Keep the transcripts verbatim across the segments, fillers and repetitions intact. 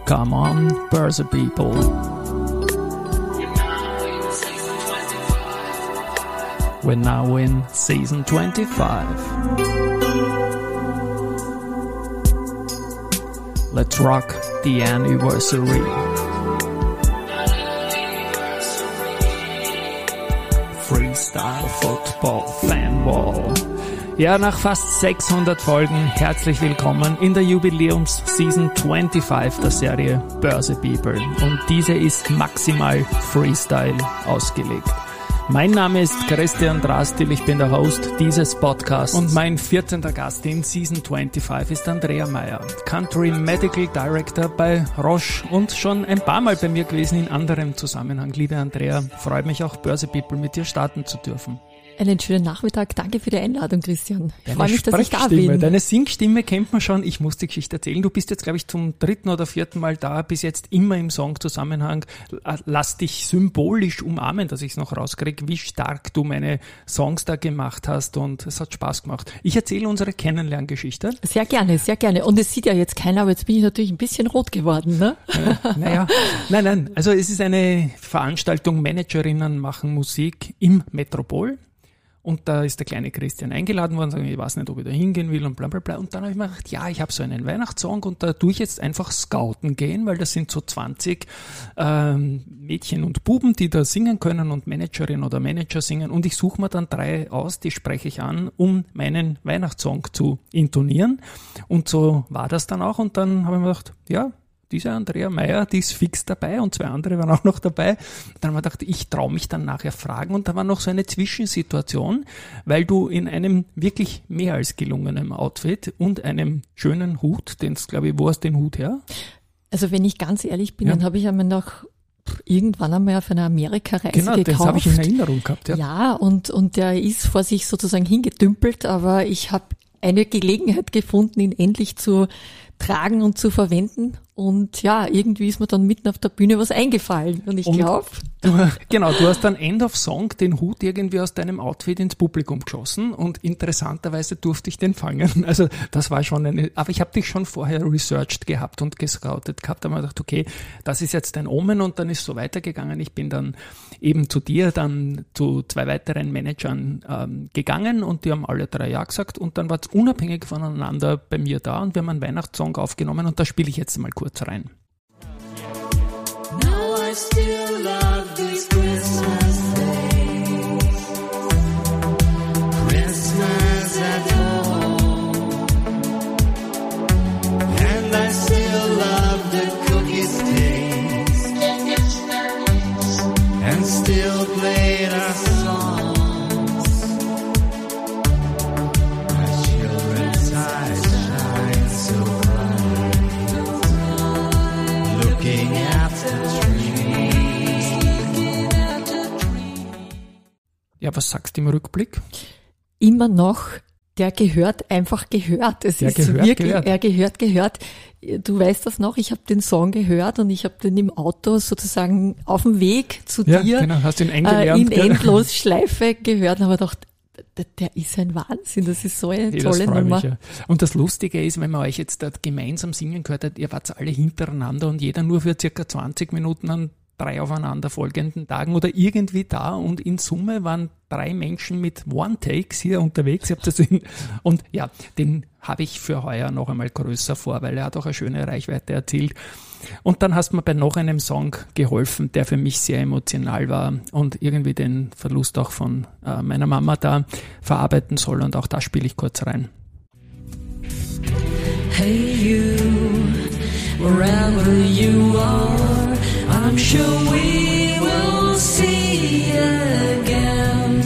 Come on, Börse People. We're now in season twenty-five. Let's rock the anniversary. Freestyle Football Fanwall. Ja, nach fast sechshundert Folgen herzlich willkommen in der Jubiläums-Season fünfundzwanzig der Serie Börse People. Und diese ist maximal Freestyle ausgelegt. Mein Name ist Christian Drastil, ich bin der Host dieses Podcasts und mein vierzehnter Gast in Season fünfundzwanzig ist Andrea Meyer, Country Medical Director bei Roche und schon ein paar Mal bei mir gewesen in anderem Zusammenhang. Liebe Andrea, freut mich auch Börse People mit dir starten zu dürfen. Einen schönen Nachmittag. Danke für die Einladung, Christian. Ich Deine freue mich, dass ich da bin. Deine Singstimme kennt man schon. Ich muss die Geschichte erzählen. Du bist jetzt, glaube ich, zum dritten oder vierten Mal da. Bis jetzt immer im Songzusammenhang. Lass dich symbolisch umarmen, dass ich es noch rauskriege, wie stark du meine Songs da gemacht hast. Und es hat Spaß gemacht. Ich erzähle unsere Kennenlerngeschichte. Sehr gerne, sehr gerne. Und es sieht ja jetzt keiner, aber jetzt bin ich natürlich ein bisschen rot geworden, ne? Ja, naja, nein, nein. Also es ist eine Veranstaltung, Managerinnen machen Musik im Metropol. Und da ist der kleine Christian eingeladen worden, sagen, ich weiß nicht, ob ich da hingehen will und bla bla bla. Und dann habe ich mir gedacht, ja, ich habe so einen Weihnachtssong und da tue ich jetzt einfach scouten gehen, weil das sind so zwanzig ähm, Mädchen und Buben, die da singen können und Managerin oder Manager singen. Und ich suche mir dann drei aus, die spreche ich an, um meinen Weihnachtssong zu intonieren. Und so war das dann auch. Und dann habe ich mir gedacht, ja, diese Andrea Meyer, die ist fix dabei und zwei andere waren auch noch dabei. Dann haben wir gedacht, ich traue mich dann nachher fragen und da war noch so eine Zwischensituation, weil du in einem wirklich mehr als gelungenen Outfit und einem schönen Hut, den es, glaube ich, wo hast du den Hut her? Also wenn ich ganz ehrlich bin, ja. dann habe ich einmal noch irgendwann einmal auf einer Amerika-Reise genau, gekauft. Genau, das habe ich in Erinnerung gehabt. Ja, ja und, und der ist vor sich sozusagen hingedümpelt, aber ich habe eine Gelegenheit gefunden, ihn endlich zu tragen und zu verwenden. Und ja, irgendwie ist mir dann mitten auf der Bühne was eingefallen. Und ich glaube... Genau, du hast dann End of Song den Hut irgendwie aus deinem Outfit ins Publikum geschossen und interessanterweise durfte ich den fangen. Also das war schon eine... Aber ich habe dich schon vorher researched gehabt und gescoutet gehabt. Da habe ich gedacht, okay, das ist jetzt ein Omen und dann ist es so weitergegangen. Ich bin dann eben zu dir, dann zu zwei weiteren Managern ähm, gegangen und die haben alle drei Ja gesagt und dann war es unabhängig voneinander bei mir da und wir haben einen Weihnachtssong aufgenommen und da spiele ich jetzt mal kurz rein. Now I still love these Christmas days, Christmas at home, and I still love the cookies taste, and still play our songs, my children's eyes shine so bright, looking at the tree. Ja, was sagst du im Rückblick? Immer noch, der gehört einfach gehört. Es der ist gehört, wirklich, gehört. Er gehört, gehört. Du weißt das noch, ich habe den Song gehört und ich habe den im Auto sozusagen auf dem Weg zu ja, dir genau, hast ihn äh, in Endlosschleife gehört und habe gedacht, der ist ein Wahnsinn, das ist so eine hey, tolle Nummer. Mich, ja. Und das Lustige ist, wenn man euch jetzt dort gemeinsam singen gehört hat, ihr wart alle hintereinander und jeder nur für circa zwanzig Minuten an drei aufeinander folgenden Tagen oder irgendwie da und in Summe waren drei Menschen mit One-Takes hier unterwegs. Ich hab das in, und ja, den habe ich für heuer noch einmal größer vor, weil er hat auch eine schöne Reichweite erzielt. Und dann hast du mir bei noch einem Song geholfen, der für mich sehr emotional war und irgendwie den Verlust auch von äh, meiner Mama da verarbeiten soll und auch da spiele ich kurz rein. Hey you, wherever you are, I'm sure we will see again.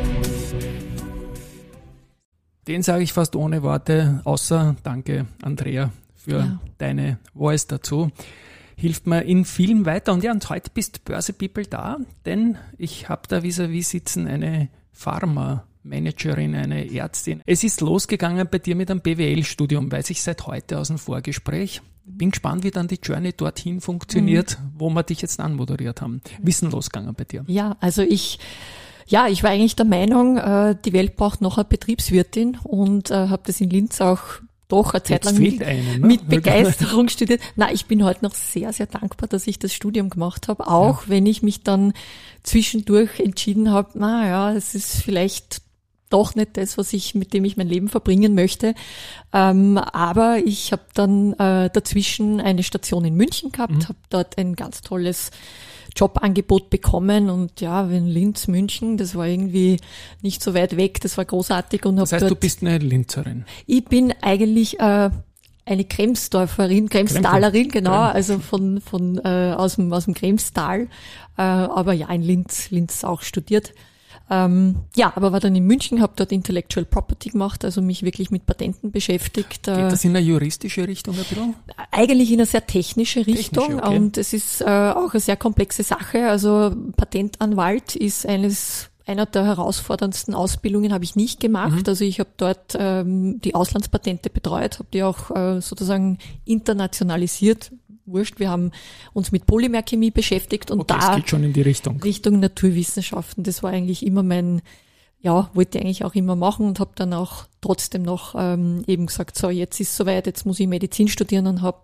Den sage ich fast ohne Worte, außer danke Andrea für ja. deine Voice dazu. Hilft mir in vielen weiter. Und ja, und heute bist Börse People da, denn ich habe da vis-à-vis sitzen eine Pharma-Managerin, eine Ärztin. Es ist losgegangen bei dir mit einem B W L-Studium, weiß ich seit heute aus dem Vorgespräch. Bin gespannt, wie dann die Journey dorthin funktioniert, mhm. wo wir dich jetzt anmoderiert haben. Wie ist denn losgegangen bei dir? Ja, also ich... Ja, ich war eigentlich der Meinung, die Welt braucht noch eine Betriebswirtin und habe das in Linz auch doch eine Zeit Jetzt lang fehlt mit, eine, ne? mit Begeisterung studiert. Na, ich bin heute noch sehr, sehr dankbar, dass ich das Studium gemacht habe, auch ja. wenn ich mich dann zwischendurch entschieden habe, na ja, es ist vielleicht doch nicht das, was ich, mit dem ich mein Leben verbringen möchte. Ähm, aber ich habe dann äh, dazwischen eine Station in München gehabt, mhm. habe dort ein ganz tolles Jobangebot bekommen und ja, in Linz, München, das war irgendwie nicht so weit weg, das war großartig. Und das heißt, dort, du bist eine Linzerin? Ich bin eigentlich äh, eine Kremsdorferin, Kremstalerin, genau, Kreml. also von von äh, aus dem aus dem Kremstal, äh, aber ja in Linz, Linz auch studiert. Ähm, ja, aber war dann in München, habe dort Intellectual Property gemacht, also mich wirklich mit Patenten beschäftigt. Geht das in eine juristische Richtung ein bisschen? Eigentlich in eine sehr technische Richtung Technisch, okay. Und es ist äh, auch eine sehr komplexe Sache. Also Patentanwalt ist eines einer der herausforderndsten Ausbildungen, habe ich nicht gemacht. Mhm. Also ich habe dort ähm, die Auslandspatente betreut, habe die auch äh, sozusagen internationalisiert. Wurscht, wir haben uns mit Polymerchemie beschäftigt und okay, da es geht schon in die Richtung. Richtung Naturwissenschaften. Das war eigentlich immer mein, ja, wollte ich eigentlich auch immer machen und habe dann auch trotzdem noch ähm, eben gesagt, so jetzt ist soweit, jetzt muss ich Medizin studieren und habe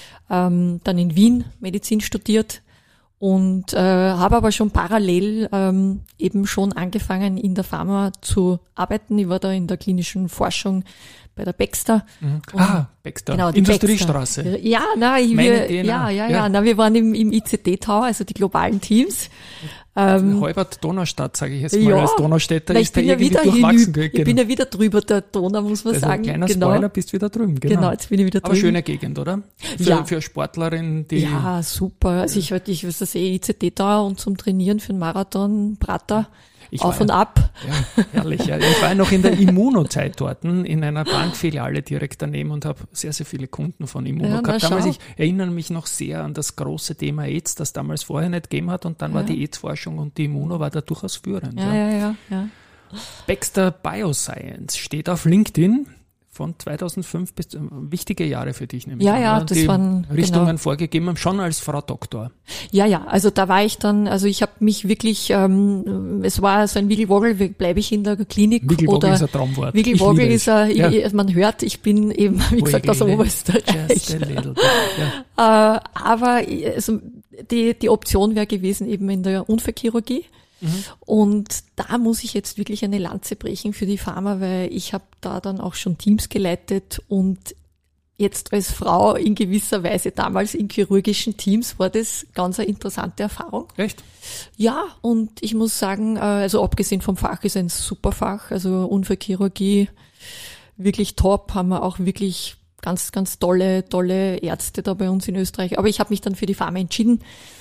ähm, dann in Wien Medizin studiert und äh, habe aber schon parallel ähm, eben schon angefangen in der Pharma zu arbeiten. Ich war da in der klinischen Forschung bei der Baxter. Mhm. Ah, Baxter. Genau, Industriestraße. Baxter. Ja, na, ich, wir, ja, ja, ja, ja, na, wir waren im, im I C T-Tower, also die globalen Teams. Ähm, Halbert Donaustadt, sage ich jetzt mal, ja, als Donaustädter na, ist der ja irgendwie wieder durchwachsen. Hinüber, ich bin ja wieder drüber der Donau, muss man also sagen. Ein kleiner genau. Spoiler, bist wieder drüben. Genau. genau, jetzt bin ich wieder drüben. Aber schöne Gegend, oder? Für, ja. für Sportlerin, die... Ja, super. Also ich halt, ich weiß das eh, I C T-Tower und zum Trainieren für einen Marathon, Prater. Ich auf war, und ab. Ja, herrlich. Ja. Ich war noch in der Immuno-Zeit dort, in einer Bankfiliale direkt daneben und habe sehr, sehr viele Kunden von Immuno ja, gehabt. Damals, ich erinnere mich noch sehr an das große Thema AIDS, das damals vorher nicht gegeben hat und dann ja. war die AIDS-Forschung und die Immuno war da durchaus führend. Ja, ja, ja. ja, ja. Baxter Bioscience steht auf LinkedIn. Von zweitausendfünf bis, äh, wichtige Jahre für dich, nämlich. Ja, ja, an, das die waren Richtungen genau. vorgegeben haben, schon als Frau Doktor. Ja, ja, also da war ich dann, also ich habe mich wirklich, ähm, es war so ein Wiggelwoggel, bleibe ich in der Klinik Wiggelwoggel oder ist ein Traumwort. Wiggelwoggel ist ein, ja. ich, man hört, ich bin eben, wie gesagt, aus Oberösterreich. Just a little bit, ja. äh, aber also die, die Option wäre gewesen eben in der Unfallchirurgie. Mhm. Und da muss ich jetzt wirklich eine Lanze brechen für die Pharma, weil ich habe da dann auch schon Teams geleitet und jetzt als Frau in gewisser Weise damals in chirurgischen Teams war das ganz eine interessante Erfahrung. Echt? Ja, und ich muss sagen, also abgesehen vom Fach ist ein super Fach, also Unfallchirurgie wirklich top, haben wir auch wirklich ganz, ganz tolle, tolle Ärzte da bei uns in Österreich. Aber ich habe mich dann für die Pharma entschieden,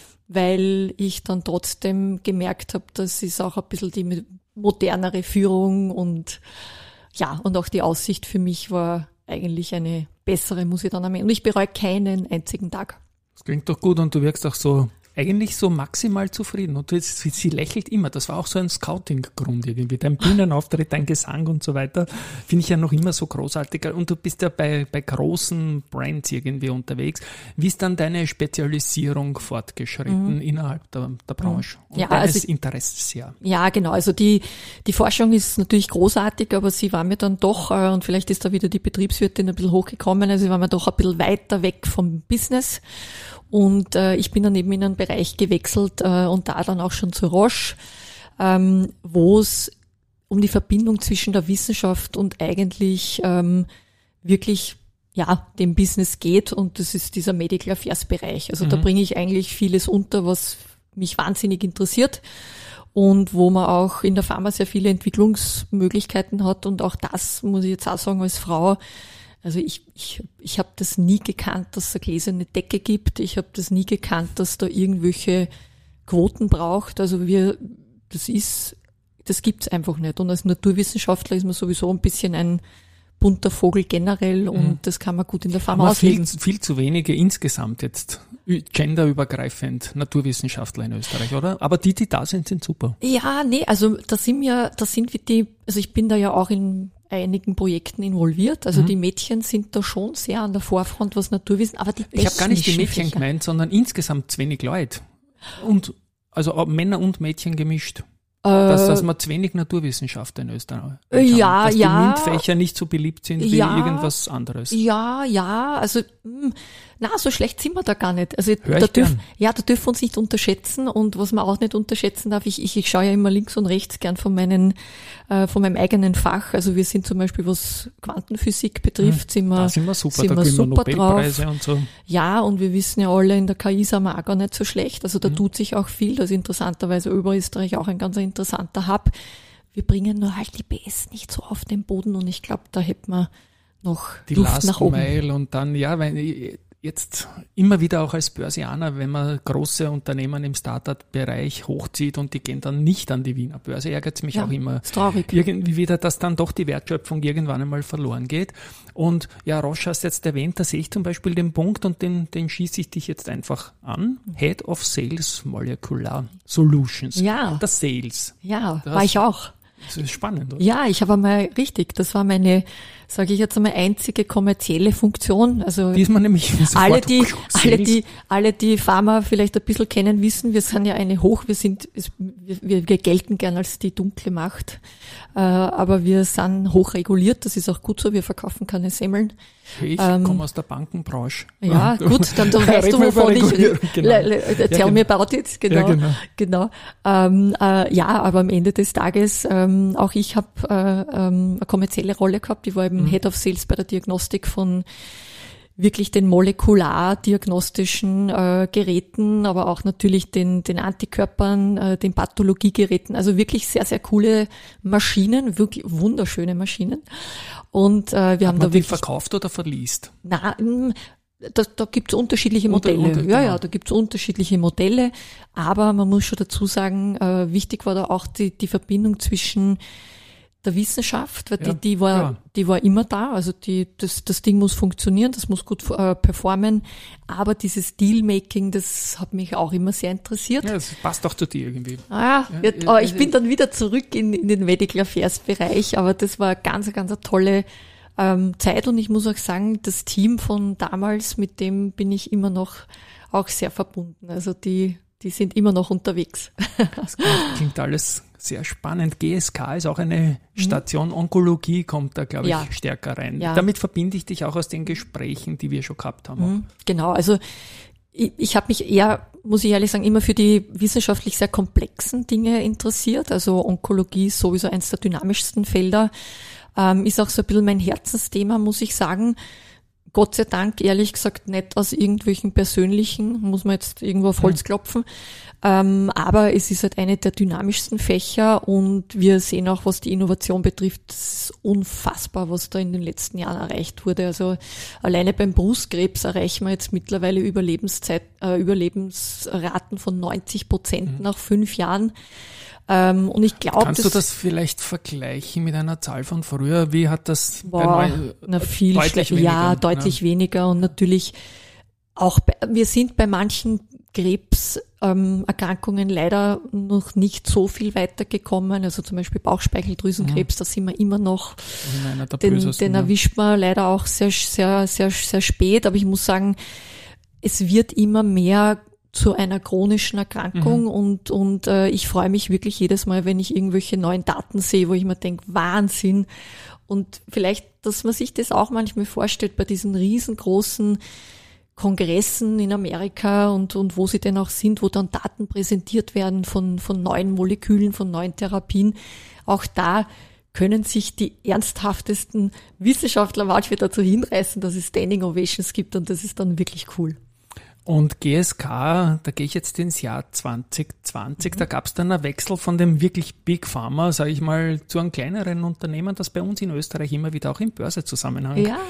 weil ich dann trotzdem gemerkt habe, das ist auch ein bisschen die modernere Führung und ja, und auch die Aussicht für mich war eigentlich eine bessere, muss ich dann am Ende. Und ich bereue keinen einzigen Tag. Das klingt doch gut und du wirkst auch so, eigentlich so maximal zufrieden. Und jetzt, sie lächelt immer. Das war auch so ein Scouting-Grund irgendwie. Dein Bühnenauftritt, dein Gesang und so weiter, finde ich ja noch immer so großartig. Und du bist ja bei, bei großen Brands irgendwie unterwegs. Wie ist dann deine Spezialisierung fortgeschritten mhm. innerhalb der, der Branche und ja, deines also, Interesses? Ja. ja, genau. Also die, die Forschung ist natürlich großartig, aber sie war mir dann doch, äh, und vielleicht ist da wieder die Betriebswirtin ein bisschen hochgekommen, also sie war mir doch ein bisschen weiter weg vom Business. Und äh, ich bin dann eben in einen Bereich gewechselt äh, und da dann auch schon zu Roche, ähm, wo es um die Verbindung zwischen der Wissenschaft und eigentlich ähm, wirklich ja dem Business geht. Und das ist dieser Medical Affairs Bereich. Also mhm. da bringe ich eigentlich vieles unter, was mich wahnsinnig interessiert und wo man auch in der Pharma sehr viele Entwicklungsmöglichkeiten hat. Und auch das, muss ich jetzt auch sagen, als Frau, also ich ich ich habe das nie gekannt, dass es eine gläserne Decke gibt. Ich habe das nie gekannt, dass da irgendwelche Quoten braucht. Also wir, das ist, das gibt's einfach nicht. Und als Naturwissenschaftler ist man sowieso ein bisschen ein bunter Vogel generell und mhm. das kann man gut in der Pharma ausleben. Viel, viel zu wenige insgesamt jetzt genderübergreifend Naturwissenschaftler in Österreich, oder? Aber die, die da sind, sind super. Ja, nee, also da sind wir, da sind wir die, also ich bin da ja auch in einigen Projekten involviert. Also mhm. die Mädchen sind da schon sehr an der Vorfront, was Naturwissen, aber die Ich habe gar nicht die Mädchen Fächer. gemeint, sondern insgesamt zu wenig Leute. Und also Männer und Mädchen gemischt. Dass, dass man zu wenig Naturwissenschaft in Österreich haben. Ja, dass ja. die MINT-Fächer nicht so beliebt sind wie Ja. irgendwas anderes. Ja, ja, also mh, na, so schlecht sind wir da gar nicht. Also Hör da ich dürf, gern. ja, da dürfen wir uns nicht unterschätzen und was man auch nicht unterschätzen darf, ich, ich, ich schaue ja immer links und rechts gern von meinen, äh, von meinem eigenen Fach. Also wir sind zum Beispiel, was Quantenphysik betrifft, sind wir, Da sind wir super, sind da wir kriegen wir super Nobelpreise drauf. und so. Ja, und wir wissen ja alle, in der K I sind wir auch gar nicht so schlecht. Also da Mhm. tut sich auch viel. Das ist interessanterweise Oberösterreich auch ein ganz interessanter Hub. Wir bringen nur halt die B S nicht so auf den Boden und ich glaube, da hätten wir noch Die Luft Last nach oben. Mile und dann, ja, weil jetzt immer wieder auch als Börsianer, wenn man große Unternehmen im Startup-Bereich hochzieht und die gehen dann nicht an die Wiener Börse, ärgert es mich Ja, auch immer. ist traurig. Irgendwie wieder, dass dann doch die Wertschöpfung irgendwann einmal verloren geht. Und ja, Roche hast jetzt erwähnt, da sehe ich zum Beispiel den Punkt und den, den schieße ich dich jetzt einfach an. Head of Sales Molecular Solutions. Ja. Das Sales. Ja, Das- war ich auch. Das ist spannend, oder? Ja, ich habe einmal, richtig, das war meine, sage ich jetzt einmal, einzige kommerzielle Funktion. Also Die ist man nämlich sofort alle, die, Sales. alle, die, alle, die Pharma vielleicht ein bisschen kennen, wissen, wir sind ja eine hoch, wir sind, es- wir, wir gelten gern als die dunkle Macht, äh, aber wir sind hoch reguliert, das ist auch gut so, wir verkaufen keine Semmeln. Ich ähm, komme aus der Bankenbranche. Ja, gut, dann, dann weißt Reden du, wir über wovon ich Regulierung, rede. genau. Le- le- Tell Ja, me genau. about it, genau. Ja, genau. genau. Ähm, äh, ja, aber am Ende des Tages, ähm, auch ich habe äh, ähm, eine kommerzielle Rolle gehabt. Ich war eben Mhm. Head of Sales bei der Diagnostik von wirklich den molekulardiagnostischen äh, Geräten, aber auch natürlich den, den Antikörpern, äh, den Pathologiegeräten. Also wirklich sehr, sehr coole Maschinen, wirklich wunderschöne Maschinen. Und äh, wir haben Hat da man die wirklich verkauft oder verliest? na, mm, da, da gibt es unterschiedliche Unter- Modelle. unter- ja, genau. ja, da gibt es unterschiedliche Modelle. Aber man muss schon dazu sagen, äh, wichtig war da auch die, die Verbindung zwischen der Wissenschaft, weil Ja, die, die war, klar. die war immer da. Also die, das, das Ding muss funktionieren, das muss gut äh, performen. Aber dieses Dealmaking, das hat mich auch immer sehr interessiert. Ja, das passt auch zu dir irgendwie. Ah, Ja, jetzt, ja, aber ja, ich bin dann wieder zurück in, in den Medical Affairs Bereich, aber das war ganz, ganz eine tolle ähm, Zeit und ich muss auch sagen, das Team von damals, mit dem bin ich immer noch auch sehr verbunden. Also die, die sind immer noch unterwegs. Das klingt alles sehr spannend. G S K ist auch eine Station. Onkologie kommt da, glaube ich, Ja. stärker rein. Ja. Damit verbinde ich dich auch aus den Gesprächen, die wir schon gehabt haben. Mhm, genau, also ich, ich habe mich eher, muss ich ehrlich sagen, immer für die wissenschaftlich sehr komplexen Dinge interessiert. Also Onkologie ist sowieso eines der dynamischsten Felder. Ähm, ist auch so ein bisschen mein Herzensthema, muss ich sagen. Gott sei Dank, ehrlich gesagt, nicht aus irgendwelchen persönlichen, muss man jetzt irgendwo auf Holz klopfen. Ähm, aber es ist halt eine der dynamischsten Fächer und wir sehen auch, was die Innovation betrifft, es ist unfassbar, was da in den letzten Jahren erreicht wurde. Also alleine beim Brustkrebs erreichen wir jetzt mittlerweile Überlebenszeit, äh, Überlebensraten von neunzig Prozent nach fünf Jahren. Ähm, und ich glaube, Kannst du das vielleicht vergleichen mit einer Zahl von früher? Wie hat das bei Boah, neu- na viel deutlich schle- weniger? Ja, deutlich weniger und natürlich auch bei, wir sind bei manchen Krebserkrankungen ähm, Erkrankungen leider noch nicht so viel weitergekommen. Also zum Beispiel Bauchspeicheldrüsenkrebs, da sind wir immer noch, in einer der den, bösesten, den ja. erwischt man leider auch sehr, sehr, sehr, sehr spät. Aber ich muss sagen, es wird immer mehr zu einer chronischen Erkrankung Mhm. und und äh, ich freue mich wirklich jedes Mal, wenn ich irgendwelche neuen Daten sehe, wo ich mir denke, Wahnsinn. Und vielleicht, dass man sich das auch manchmal vorstellt bei diesen riesengroßen Kongressen in Amerika und und wo sie denn auch sind, wo dann Daten präsentiert werden von von neuen Molekülen, von neuen Therapien. Auch da können sich die ernsthaftesten Wissenschaftler manchmal dazu hinreißen, dass es Standing Ovations gibt und das ist dann wirklich cool. Und G S K, da gehe ich jetzt ins Jahr zwanzig zwanzig, Mhm. da gab es dann einen Wechsel von dem wirklich Big Pharma, sage ich mal, zu einem kleineren Unternehmen, das bei uns in Österreich immer wieder auch im Börsezusammenhang Ja,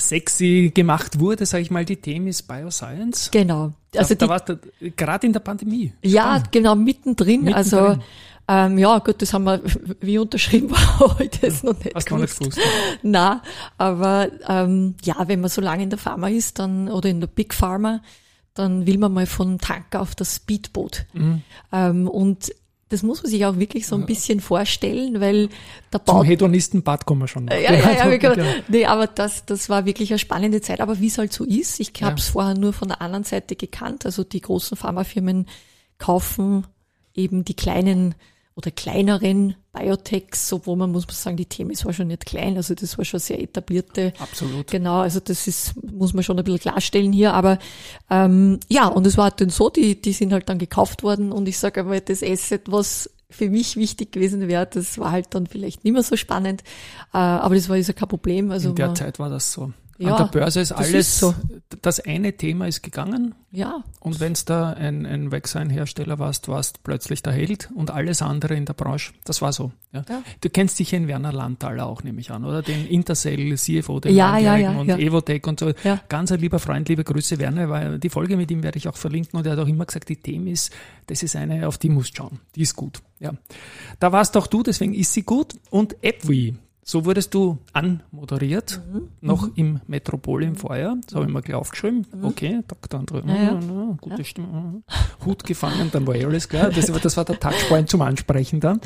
sexy gemacht wurde, sage ich mal, die Themis Bioscience. genau. Also da, die, da warst du gerade in der Pandemie. ja, Spannend. genau, mittendrin. Mittendrin. Also ähm, ja, gut, das haben wir wie unterschrieben heute ist noch nicht Hast du noch nicht gewusst. gewusst. Na, aber ähm, ja, wenn man so lange in der Pharma ist, dann oder in der Big Pharma, dann will man mal von Tanker auf das Speedboot. Mhm. Ähm, und das muss man sich auch wirklich so ein bisschen vorstellen, weil der Zum Bau Hedonistenbad kommen wir schon. noch. ja, ja, ja, wir können, genau. nee, aber das, das war wirklich eine spannende Zeit. Aber wie es halt so ist, ich habe es Ja. vorher nur von der anderen Seite gekannt. Also die großen Pharmafirmen kaufen eben die kleinen oder kleineren Biotechs, obwohl man muss man sagen, die Themis war schon nicht klein, also das war schon sehr etablierte. Absolut. Genau, also das ist, muss man schon ein bisschen klarstellen hier, aber ähm, ja, und es war dann so, die die sind halt dann gekauft worden und ich sage aber, das Asset, was für mich wichtig gewesen wäre, das war halt dann vielleicht nicht mehr so spannend, äh, aber das war ist ja kein Problem. Also in der man, Zeit war das so. Ja, an der Börse ist das alles, ist so. das eine Thema ist gegangen. Ja. Und wenn es da ein, ein Wegsign-Hersteller warst, warst plötzlich der Held und alles andere in der Branche, das war so. Ja. Ja. Du kennst sicher den Werner Landthaler auch, nehme ich an, oder? Den Intercell, C F O, den Ja, ja, ja, und ja. Evotech und so. Ja. Ganz ein lieber Freund, liebe Grüße, Werner, weil die Folge mit ihm werde ich auch verlinken und er hat auch immer gesagt, die Themis, das ist eine, auf die musst du schauen. Die ist gut. Ja. Da warst auch du, deswegen ist sie gut. Und AppWi. So wurdest du anmoderiert, Mhm. noch mhm. im Metropol im Vorjahr. Das habe ich mir gleich aufgeschrieben. Mhm. Okay, Doktor André, ja, ja. ja, gute ja. Stimme. Hut gefangen, dann war eh alles klar. Das, das war der Touchpoint zum Ansprechen dann.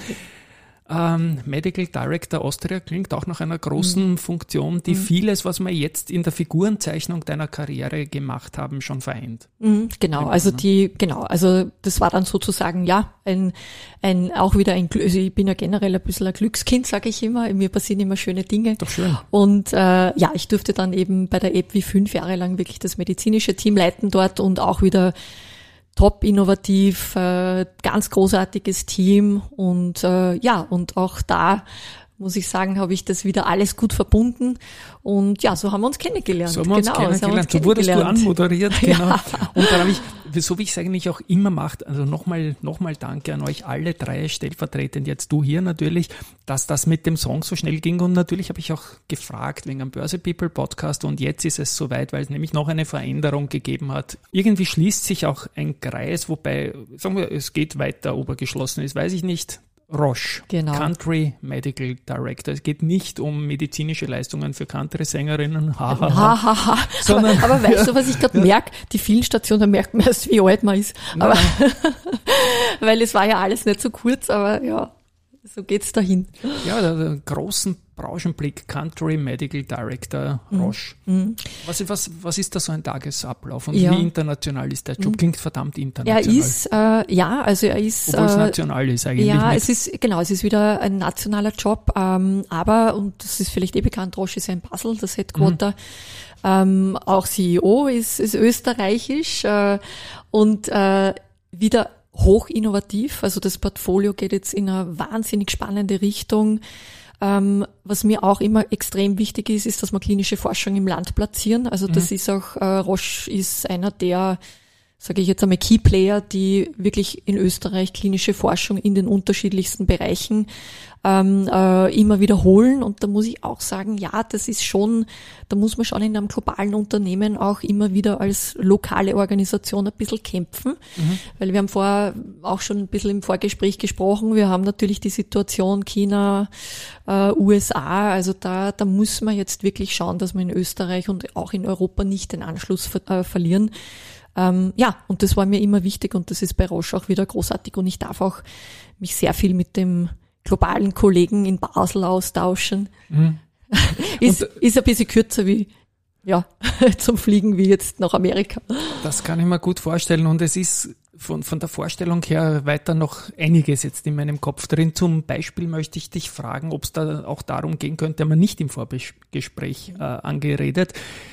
Ähm, Medical Director Austria klingt auch nach einer großen mhm. Funktion, die mhm. vieles, was wir jetzt in der Figurenzeichnung deiner Karriere gemacht haben, schon vereint. Mhm, genau, also die, genau, also das war dann sozusagen, ja, ein, ein, auch wieder ein, also ich bin ja generell ein bisschen ein Glückskind, sage ich immer, mir passieren immer schöne Dinge. Doch schön. Und äh, ja, ich durfte dann eben bei der AppWi fünf Jahre lang wirklich das medizinische Team leiten dort und auch wieder top innovativ, äh, ganz großartiges Team und äh, ja, und auch da muss ich sagen, habe ich das wieder alles gut verbunden und ja, so haben wir uns kennengelernt. So haben wir uns genau, kennengelernt, so, haben wir uns so wurdest du kennengelernt. anmoderiert, genau. Ja. Und dann habe ich, so wie ich es eigentlich auch immer mache, also nochmal nochmal danke an euch alle drei, stellvertretend jetzt du hier natürlich, dass das mit dem Song so schnell ging und natürlich habe ich auch gefragt wegen am Börse People Podcast und jetzt ist es soweit, weil es nämlich noch eine Veränderung gegeben hat. Irgendwie schließt sich auch ein Kreis, wobei, sagen wir, es geht weiter, ob er geschlossen ist, weiß ich nicht. Roche, genau. Country Medical Director. Es geht nicht um medizinische Leistungen für Country-Sängerinnen, hahaha. Ha, ha, ha. Sondern, aber, aber weißt ja, du, was ich gerade ja. merke? Die vielen Stationen, da merkt man erst, wie alt man ist. Aber weil es war ja alles nicht so kurz, aber ja, so geht's dahin. Ja, der, der großen Branchenblick, Country Medical Director, Roche. Mhm. Was, was, was ist da so ein Tagesablauf und Ja. wie international ist der Job? Klingt verdammt Er international. ist, äh, ja, also er ist... Obwohl es äh, national ist eigentlich Ja, nicht. es ist, genau, es ist wieder ein nationaler Job, ähm, aber, und das ist vielleicht eh bekannt, Roche ist ein Basel, das Headquarter. Mhm. Ähm, auch C E O ist, ist österreichisch äh, und äh, wieder hoch innovativ. Also das Portfolio geht jetzt in eine wahnsinnig spannende Richtung. Ähm, was mir auch immer extrem wichtig ist, ist, dass wir klinische Forschung im Land platzieren. Also das mhm. ist auch, äh, Roche ist einer der, sage ich jetzt einmal, Key Player, die wirklich in Österreich klinische Forschung in den unterschiedlichsten Bereichen ähm, äh, immer wiederholen. Und da muss ich auch sagen, ja, das ist schon, da muss man schon in einem globalen Unternehmen auch immer wieder als lokale Organisation ein bisschen kämpfen. Mhm. Weil wir haben vorher auch schon ein bisschen im Vorgespräch gesprochen, wir haben natürlich die Situation China, äh, U S A, also da, da muss man jetzt wirklich schauen, dass wir in Österreich und auch in Europa nicht den Anschluss ver- äh, verlieren. Ähm, ja, und das war mir immer wichtig und das ist bei Roche auch wieder großartig und ich darf auch mich sehr viel mit dem globalen Kollegen in Basel austauschen. Mhm. ist, ist ein bisschen kürzer wie, ja, zum Fliegen wie jetzt nach Amerika. Das kann ich mir gut vorstellen und es ist von, von der Vorstellung her weiter noch einiges jetzt in meinem Kopf drin. Zum Beispiel möchte ich dich fragen, ob es da auch darum gehen könnte, haben wir nicht im Vorgespräch äh, angeredet,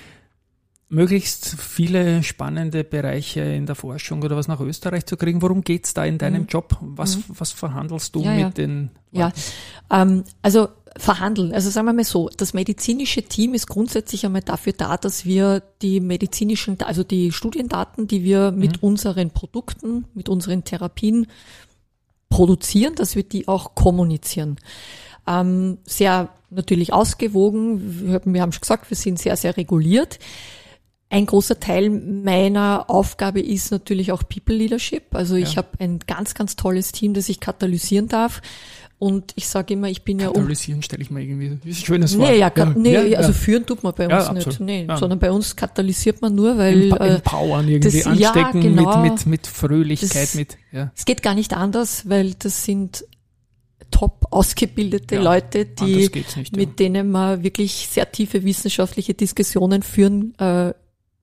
möglichst viele spannende Bereiche in der Forschung oder was nach Österreich zu kriegen. Worum geht's da in deinem mhm. Job? Was, mhm. was verhandelst du ja, mit ja. den Ja, ähm, also verhandeln. Also sagen wir mal so, das medizinische Team ist grundsätzlich einmal dafür da, dass wir die medizinischen, also die Studiendaten, die wir mit mhm. unseren Produkten, mit unseren Therapien produzieren, dass wir die auch kommunizieren. Ähm, sehr natürlich ausgewogen. Wir, wir haben schon gesagt, wir sind sehr, sehr reguliert. Ein großer Teil meiner Aufgabe ist natürlich auch People Leadership. Also ich ja. habe ein ganz, ganz tolles Team, das ich katalysieren darf. Und ich sage immer, ich bin ja... Katalysieren stelle ich mir irgendwie, das ist ein schönes Wort. Nee, ja, ja, nee ja, also ja. führen tut man bei uns ja, nicht, nee, ja. sondern bei uns katalysiert man nur, weil... Emp- Empowern irgendwie, das, anstecken ja, genau, mit, mit, mit Fröhlichkeit, das, mit... Ja. Es geht gar nicht anders, weil das sind top ausgebildete ja, Leute, die nicht, mit ja. denen man wirklich sehr tiefe wissenschaftliche Diskussionen führen äh,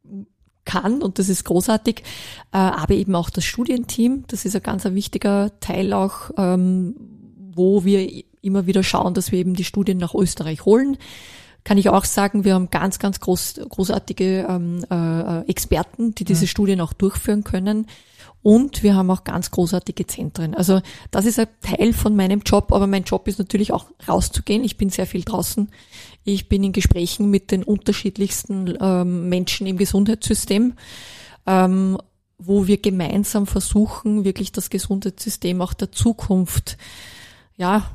kann und das ist großartig, äh, aber eben auch das Studienteam, das ist ein ganz ein wichtiger Teil auch, ähm, wo wir immer wieder schauen, dass wir eben die Studien nach Österreich holen. Kann ich auch sagen, wir haben ganz, ganz groß, großartige ähm, äh, Experten, die diese mhm. Studien auch durchführen können. Und wir haben auch ganz großartige Zentren. Also das ist ein Teil von meinem Job, aber mein Job ist natürlich auch rauszugehen. Ich bin sehr viel draußen. Ich bin in Gesprächen mit den unterschiedlichsten ähm, Menschen im Gesundheitssystem, ähm, wo wir gemeinsam versuchen, wirklich das Gesundheitssystem auch der Zukunft, ja,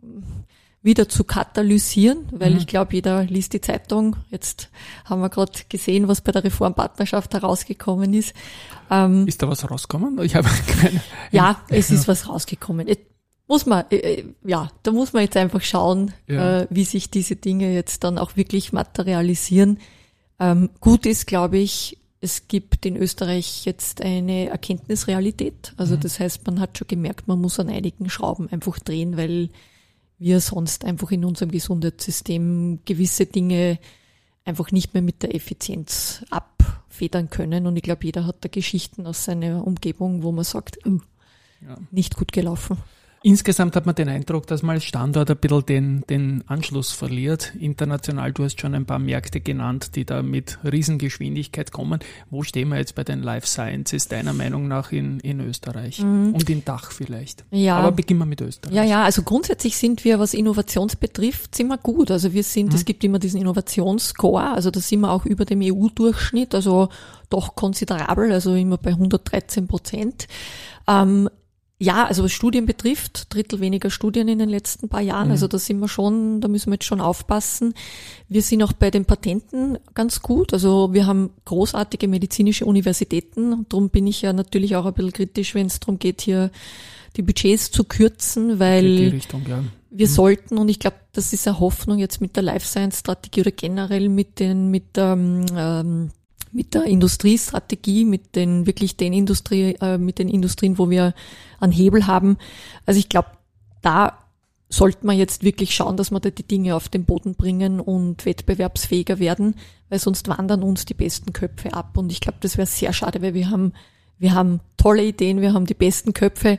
wieder zu katalysieren, weil mhm. ich glaube, jeder liest die Zeitung. Jetzt haben wir gerade gesehen, was bei der Reformpartnerschaft herausgekommen ist. Ähm, ist da was rausgekommen? Ich habe keine. Ja, es ist was rausgekommen. Jetzt muss man, äh, ja, da muss man jetzt einfach schauen, ja. äh, wie sich diese Dinge jetzt dann auch wirklich materialisieren. Ähm, gut ist, glaube ich, es gibt in Österreich jetzt eine Erkenntnisrealität. Also mhm. das heißt, man hat schon gemerkt, man muss an einigen Schrauben einfach drehen, weil wir sonst einfach in unserem Gesundheitssystem gewisse Dinge einfach nicht mehr mit der Effizienz abfedern können. Und ich glaube, jeder hat da Geschichten aus seiner Umgebung, wo man sagt, uh, ja. nicht gut gelaufen. Insgesamt hat man den Eindruck, dass man als Standort ein bisschen den, den Anschluss verliert. International, du hast schon ein paar Märkte genannt, die da mit Riesengeschwindigkeit kommen. Wo stehen wir jetzt bei den Life Sciences deiner Meinung nach in, in Österreich? Mhm. Und in Dach vielleicht? Ja. Aber beginnen wir mit Österreich. Ja, ja, also grundsätzlich sind wir, was Innovations betrifft, sind wir gut. Also wir sind, mhm. es gibt immer diesen Innovationsscore, also da sind wir auch über dem E U-Durchschnitt, also doch konsiderabel, also immer bei hundertdreizehn Prozent. Ähm, Ja, also was Studien betrifft, Drittel weniger Studien in den letzten paar Jahren, mhm. also da sind wir schon, da müssen wir jetzt schon aufpassen. Wir sind auch bei den Patenten ganz gut, also wir haben großartige medizinische Universitäten, darum bin ich ja natürlich auch ein bisschen kritisch, wenn es darum geht, hier die Budgets zu kürzen, weil in die Richtung, ja. wir mhm. sollten, und ich glaube, das ist eine Hoffnung jetzt mit der Life Science Strategie oder generell mit den, mit der, ähm, mit der Industriestrategie, mit den wirklich den Industrie, äh, mit den Industrien, wo wir einen Hebel haben. Also ich glaube, da sollte man jetzt wirklich schauen, dass wir da die Dinge auf den Boden bringen und wettbewerbsfähiger werden, weil sonst wandern uns die besten Köpfe ab. Und ich glaube, das wäre sehr schade, weil wir haben, wir haben tolle Ideen, wir haben die besten Köpfe.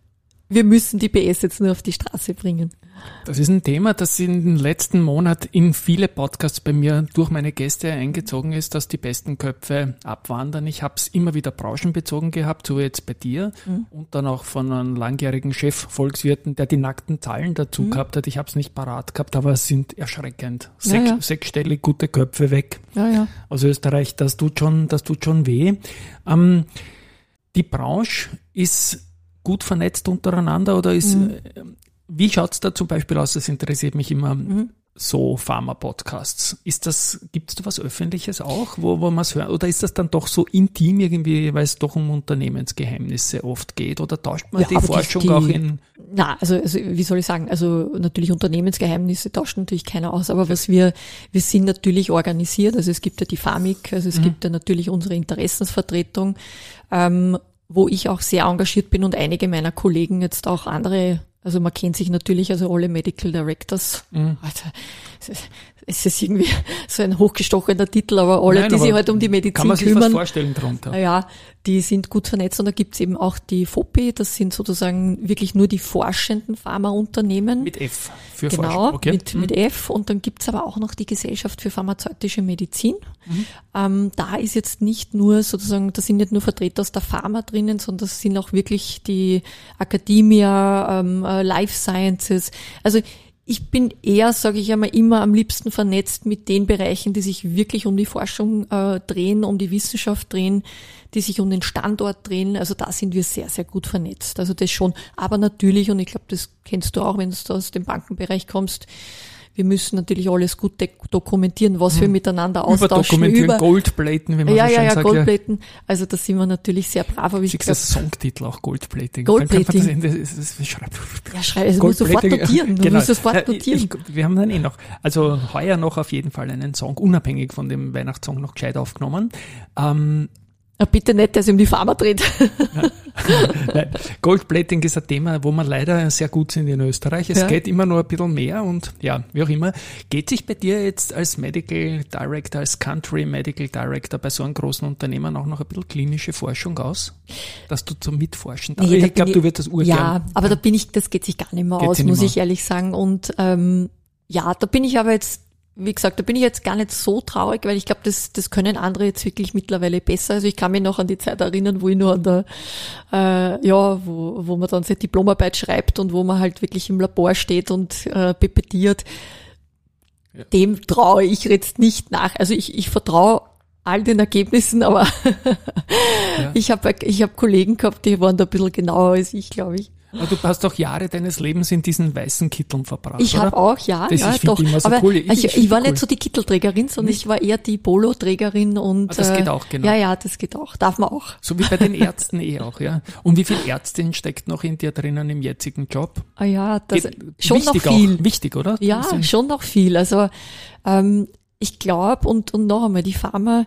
Wir müssen die B S jetzt nur auf die Straße bringen. Das ist ein Thema, das in den letzten Monaten in viele Podcasts bei mir durch meine Gäste eingezogen ist, dass die besten Köpfe abwandern. Ich habe es immer wieder branchenbezogen gehabt, so wie jetzt bei dir mhm. und dann auch von einem langjährigen Chef Volkswirten, der die nackten Zahlen dazu mhm. gehabt hat. Ich habe es nicht parat gehabt, aber es sind erschreckend. Sech, ja, ja. Sechsstellig gute Köpfe weg. Ja, ja. Aus Österreich, das tut schon, das tut schon weh. Ähm, die Branche ist gut vernetzt untereinander oder ist, mhm. äh, wie schaut's da zum Beispiel aus? Das interessiert mich immer, mhm. so Pharma-Podcasts. Ist das, gibt's da was Öffentliches auch, wo, wo man es hört? Oder ist das dann doch so intim irgendwie, weil es doch um Unternehmensgeheimnisse oft geht? Oder tauscht man ja, die Forschung die, die, auch in? Na, also, also, wie soll ich sagen? Also, natürlich Unternehmensgeheimnisse tauscht natürlich keiner aus. Aber was wir, wir sind natürlich organisiert. Also, es gibt ja die Pharmik, also es mhm. gibt ja natürlich unsere Interessensvertretung, ähm, wo ich auch sehr engagiert bin und einige meiner Kollegen jetzt auch andere. Also man kennt sich natürlich, also alle Medical Directors. Mhm. Also, es ist irgendwie so ein hochgestochener Titel, aber alle, Nein, die aber sich halt um die Medizin kümmern. Kann man sich kümmern, was vorstellen drunter? Ja, die sind gut vernetzt und da gibt's eben auch die F O P I, das sind sozusagen wirklich nur die forschenden Pharmaunternehmen. Mit F für genau, Forschung. Okay. Mit, mhm. mit F und dann gibt's aber auch noch die Gesellschaft für pharmazeutische Medizin. Mhm. Ähm, da ist jetzt nicht nur sozusagen, da sind nicht nur Vertreter aus der Pharma drinnen, sondern das sind auch wirklich die Academia, ähm, Life Sciences. Also ich bin eher, sage ich einmal, immer am liebsten vernetzt mit den Bereichen, die sich wirklich um die Forschung äh, drehen, um die Wissenschaft drehen, die sich um den Standort drehen. Also da sind wir sehr, sehr gut vernetzt. Also das schon. Aber natürlich, und ich glaube, das kennst du auch, wenn du aus dem Bankenbereich kommst, wir müssen natürlich alles gut dokumentieren, was hm. wir miteinander austauschen. Überdokumentieren, über Goldplaten, wie man ja, so ja, schön ja, sagt. Goldplaten. Also da sind wir natürlich sehr brav. Aber ich glaube, das Songtitel auch Goldplating. Goldplating. Dann kann man das, das, das schreibt. Ja, schreib, also musst du sofort notieren. Du genau. musst sofort notieren. Ich, wir haben dann eh noch, also heuer noch auf jeden Fall einen Song, unabhängig von dem Weihnachtssong, noch gescheit aufgenommen. Ähm, Ja, bitte nicht, dass ich um die Pharma dreht. Nein, Goldplating ist ein Thema, wo wir leider sehr gut sind in Österreich. Es Ja. geht immer nur ein bisschen mehr und ja, wie auch immer. Geht sich bei dir jetzt als Medical Director, als Country Medical Director bei so einem großen Unternehmen auch noch ein bisschen klinische Forschung aus? Dass du zum Mitforschen darfst? Nee, da Ich glaube, bin du wirst das urgern. Ja, aber da bin ich, das geht sich gar nicht mehr Geht aus, sich nicht muss mehr ich ehrlich sagen. Und ähm, ja, da bin ich aber jetzt, wie gesagt, da bin ich jetzt gar nicht so traurig, weil ich glaube, das, das können andere jetzt wirklich mittlerweile besser. Also ich kann mich noch an die Zeit erinnern, wo ich nur an der, äh, ja, wo, wo man dann seine Diplomarbeit schreibt und wo man halt wirklich im Labor steht und äh, pipettiert. Ja. Dem traue ich jetzt nicht nach. Also ich, ich vertraue all den Ergebnissen, aber Ja. ich habe ich hab Kollegen gehabt, die waren da ein bisschen genauer als ich, glaube ich. Aber du hast doch Jahre deines Lebens in diesen weißen Kitteln verbracht, Ich oder? habe auch, ja, Das ja, ich find doch. immer so aber cool. Ich- ich, ich ich, find war cool. nicht so die Kittelträgerin, sondern ich war eher die Polo-Trägerin und Ah, das äh, geht auch, genau. Ja, ja, das geht auch. Darf man auch. So wie bei den Ärzten eh auch, ja. Und wie viel Ärztin steckt noch in dir drinnen im jetzigen Job? Ah ja, das Geht- schon noch wichtig viel. Auch, wichtig, oder? Ja, Sind- schon noch viel. Also ähm, ich glaube und und noch einmal die Pharma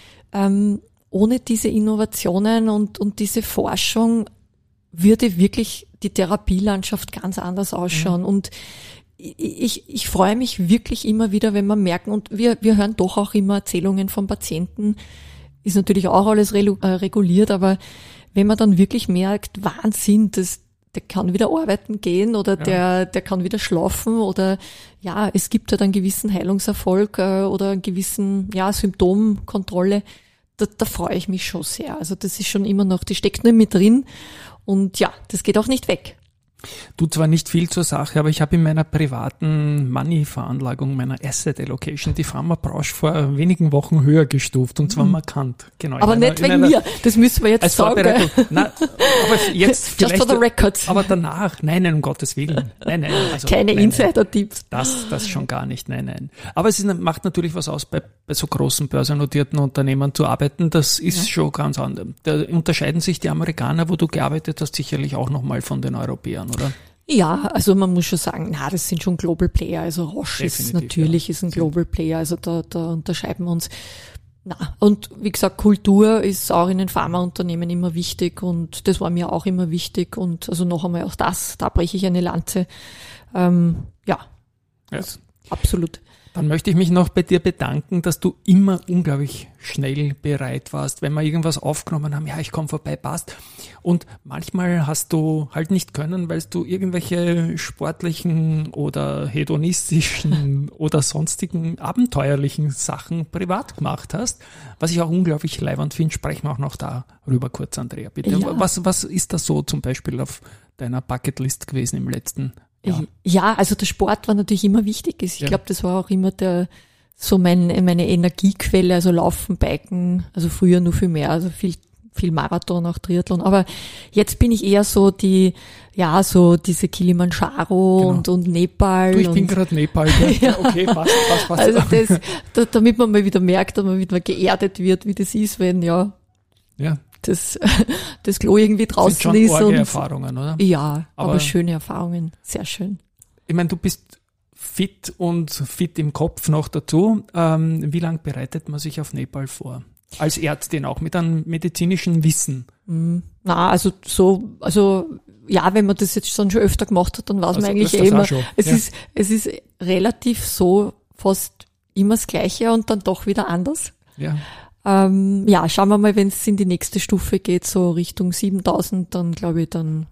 ähm, ohne diese Innovationen und und diese Forschung würde wirklich die Therapielandschaft ganz anders ausschauen. Und ich, ich, ich freue mich wirklich immer wieder, wenn wir merken, und wir, wir hören doch auch immer Erzählungen von Patienten, ist natürlich auch alles relu- äh, reguliert, aber wenn man dann wirklich merkt, Wahnsinn, das, der kann wieder arbeiten gehen oder Ja. der, der kann wieder schlafen oder ja, es gibt halt einen gewissen Heilungserfolg äh, oder einen gewissen, ja, Symptomkontrolle, da, da freue ich mich schon sehr. Also das ist schon immer noch, die steckt nur mit drin. Und ja, das geht auch nicht weg. Tut zwar nicht viel zur Sache, aber ich habe in meiner privaten Money-Veranlagung, meiner Asset Allocation, die Pharmabranche vor wenigen Wochen höher gestuft und zwar markant. Genau. in Aber einer- nicht in wegen einer- mir. Das müssen wir jetzt Als sagen. gell? Vorbereitung. Nein, aber jetzt Just vielleicht. for the record. Aber danach. Nein, nein, um Gottes Willen. Nein, nein. Also, Keine nein, nein. Insider-Tipps. Das, das schon gar nicht, nein, nein. Aber es ist, macht natürlich was aus, bei, bei so großen börsennotierten Unternehmen zu arbeiten. Das ist schon ganz anders. Da unterscheiden sich die Amerikaner, wo du gearbeitet hast, sicherlich auch nochmal von den Europäern, oder? Ja, also man muss schon sagen, na, das sind schon Global Player. Also Roche ist Definitiv, natürlich ja. ist ein Global Player. Also da, da unterscheiden wir uns. Na, und wie gesagt, Kultur ist auch in den Pharmaunternehmen immer wichtig und das war mir auch immer wichtig und also noch einmal auch das, da breche ich eine Lanze. Ähm, ja, Ja. absolut. Dann möchte ich mich noch bei dir bedanken, dass du immer unglaublich schnell bereit warst, wenn wir irgendwas aufgenommen haben, ja, ich komme vorbei, passt. Und manchmal hast du halt nicht können, weil du irgendwelche sportlichen oder hedonistischen oder sonstigen abenteuerlichen Sachen privat gemacht hast. Was ich auch unglaublich leiwand finde, sprechen wir auch noch darüber kurz, Andrea, bitte. Ja. Was, was ist das so zum Beispiel auf deiner Bucketlist gewesen im letzten Jahr? Ja, also der Sport war natürlich immer wichtig. Ich Ja. glaube, das war auch immer der so mein, meine Energiequelle, also Laufen, Biken, also früher nur viel mehr, also viel viel Marathon, auch Triathlon. Aber jetzt bin ich eher so die, ja, so diese Kilimanjaro Genau. und, und Nepal. Du, ich und, bin gerade Nepal. Ja. Okay, passt, passt, passt. also das, da, damit man mal wieder merkt, dass man wieder geerdet wird, wie das ist, wenn ja ja. das, das Klo irgendwie Das draußen sind schon ist. arge Und, Erfahrungen, oder? ja, aber, Aber- schöne Erfahrungen, sehr schön. Ich meine, du bist fit und fit im Kopf noch dazu. Ähm, wie lange bereitet man sich auf Nepal vor? Als Ärztin auch, mit einem medizinischen Wissen. Na, also so, also ja, wenn man das jetzt schon schon öfter gemacht hat, dann weiß Also, man eigentlich ist eh das auch immer, schon, es ja. ist, es ist relativ so fast immer das Gleiche und dann doch wieder anders. Ja. Ähm, ja, schauen wir mal, wenn es in die nächste Stufe geht, so Richtung siebentausend, dann glaube ich, dann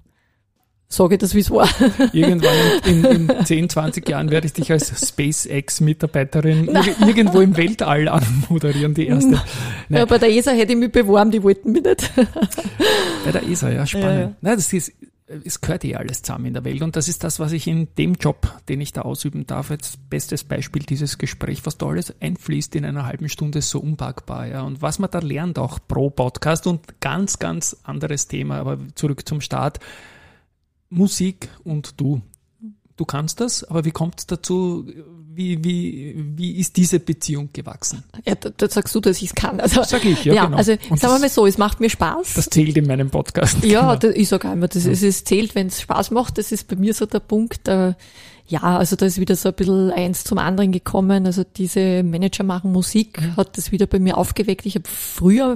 sage ich das, wie es war. Irgendwann in, in, in zehn, zwanzig Jahren werde ich dich als SpaceX-Mitarbeiterin ir- irgendwo im Weltall anmoderieren, die erste. Ja, Nein, bei der E S A hätte ich mich beworben, die wollten mich nicht. bei der E S A, ja, spannend. Ja, ja. Nein, das ist, es gehört eh alles zusammen in der Welt und das ist das, was ich in dem Job, den ich da ausüben darf, jetzt bestes Beispiel dieses Gespräch, was da alles einfließt in einer halben Stunde, ist so unpackbar, ja. Und was man da lernt auch pro Podcast und ganz, ganz anderes Thema, aber zurück zum Start. Musik und du. Du kannst das, aber wie kommt es dazu? Wie, wie, wie ist diese Beziehung gewachsen? Ja, da, da sagst du, dass ich es kann. Also, Sag ich, ja, genau. Also Und sagen wir das- mal so, es macht mir Spaß. Das zählt in meinem Podcast. Ja, Genau. da, ich sage einmal, das, es ist, zählt, wenn es Spaß macht. Das ist bei mir so der Punkt. Äh, ja, also da ist wieder so ein bisschen eins zum anderen gekommen. Also diese Manager machen Musik, Mhm. hat das wieder bei mir aufgeweckt. Ich habe früher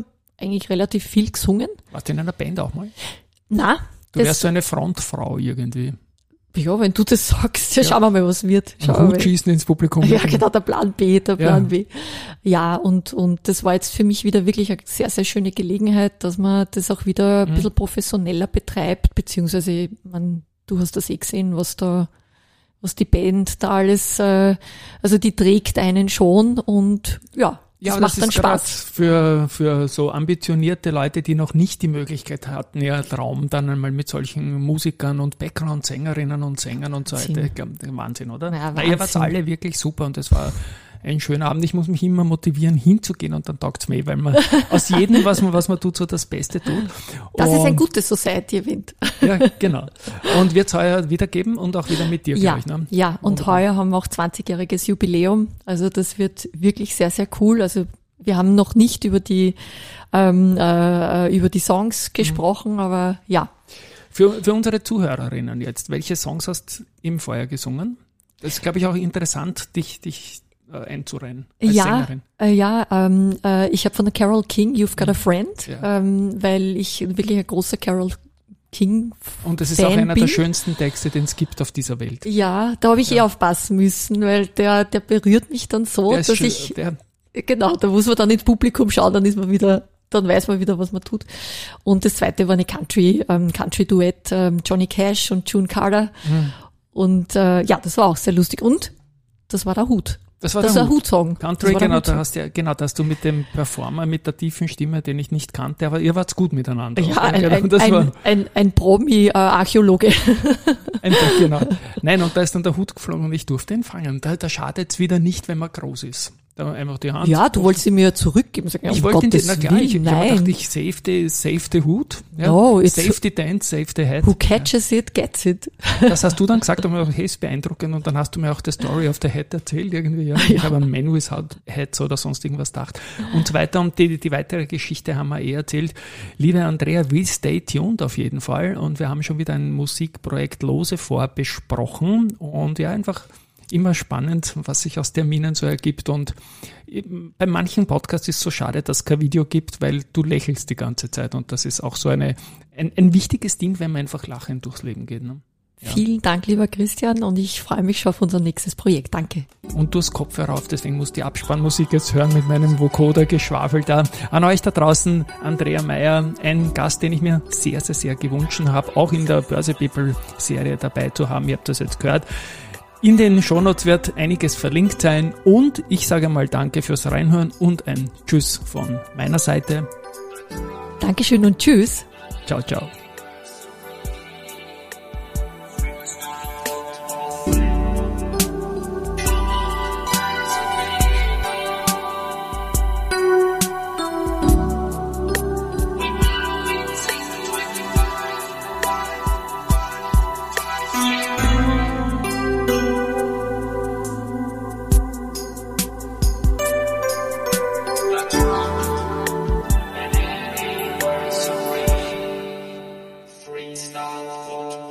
eigentlich relativ viel gesungen. Warst du in einer Band auch mal? Na, Du wärst so eine Frontfrau irgendwie. ja, wenn du das sagst, ja, Ja. schauen wir mal, was wird. Schauen wir Hut mal. schießen ins Publikum. Ja, genau, der Plan B, der Plan Ja. B. Ja, und, und das war jetzt für mich wieder wirklich eine sehr, sehr schöne Gelegenheit, dass man das auch wieder ein bisschen professioneller betreibt, beziehungsweise, man, du hast das eh gesehen, was da, was die Band da alles, äh, also die trägt einen schon und ja, Ja, das aber macht das dann ist gerade Spaß. für, für so ambitionierte Leute, die noch nicht die Möglichkeit hatten, ihr Traum dann einmal mit solchen Musikern und Background-Sängerinnen und Sängern und so weiter. Wahnsinn. Ich glaub, Wahnsinn, oder? Ja, Na, ihr wart Wahnsinn. alle wirklich super und es war ein schöner Abend. Ich muss mich immer motivieren, hinzugehen und dann taugt's mir, weil man aus jedem, was man, was man tut, so das Beste tut. Das ist ein Und- gutes Society-Event. Ja, genau. Und wird's heuer wieder geben und auch wieder mit dir, Ja, glaube ich. Ne? ja, und Wunderbar. heuer haben wir auch zwanzigjähriges Jubiläum. Also das wird wirklich sehr, sehr cool. Also wir haben noch nicht über die ähm, äh, über die Songs gesprochen, aber ja. Für, für unsere Zuhörerinnen jetzt, welche Songs hast du im Feuer gesungen? Das ist, glaube ich, auch interessant, dich, dich äh, einzureihen als Ja, Sängerin. äh, ja, ähm, äh, ich habe von der Carole King You've Got a Friend, Ja. ähm, weil ich wirklich ein großer Carole King Und das ist Fan auch einer bin. der schönsten Texte, den es gibt auf dieser Welt. Ja, da habe ich eh aufpassen müssen, weil der der berührt mich dann so, Der ist dass schön, ich der, genau, da muss man dann ins Publikum schauen, dann ist man wieder, dann weiß man wieder, was man tut. Und das zweite war eine Country, ähm, Country-Duett, ähm, Johnny Cash und June Carter. Hm. Und äh, ja, das war auch sehr lustig. Und das war der Hut. das war Das der war Hut. Hutsong. Country, Das war der genau, da Hutsong. hast du ja, genau, da hast du mit dem Performer mit der tiefen Stimme, den ich nicht kannte, aber ihr wart gut miteinander. Ja, auch, ein, genau, ein, das war ein, ein, ein Promi-Archäologe. ein, genau. Nein, und da ist dann der Hut geflogen und ich durfte ihn fangen. Da, da schadet's wieder nicht, wenn man groß ist. Da einfach die Hand. Ja, du wolltest ihn mir zurückgeben. Sag, Ich um wollte ihn dir, Gottes na klar, ich, ich Willen, habe gedacht, nein. ich save the, save the Hut. Ja? No, it's- save the dance, save the head. Who catches it, gets it. Das hast du dann gesagt, und hey, ist beeindruckend, und dann hast du mir auch die Story of the Head erzählt irgendwie, ja. Ich habe an Man with Heads oder sonst irgendwas gedacht. Und so weiter, und die, die weitere Geschichte haben wir eh erzählt. Liebe Andrea, will stay tuned auf jeden Fall, und wir haben schon wieder ein Musikprojekt lose vorbesprochen, und ja, einfach immer spannend, was sich aus Terminen so ergibt, und eben bei manchen Podcasts ist es so schade, dass es kein Video gibt, weil du lächelst die ganze Zeit, und das ist auch so eine, ein, ein wichtiges Ding, wenn man einfach lachend durchs Leben geht. Ne? Ja. Vielen Dank, lieber Christian, und ich freue mich schon auf unser nächstes Projekt. Danke. Und du hast Kopfhörer auf, deswegen musst du die Abspannmusik jetzt hören mit meinem Vocoder-Geschwafel da. An euch da draußen, Andrea Meyer, ein Gast, den ich mir sehr, sehr, sehr gewünscht habe, auch in der Börse People-Serie dabei zu haben. Ihr habt das jetzt gehört. In den Shownotes wird einiges verlinkt sein, und ich sage mal Danke fürs Reinhören und ein Tschüss von meiner Seite. Dankeschön und tschüss. Ciao, ciao. Freestyle.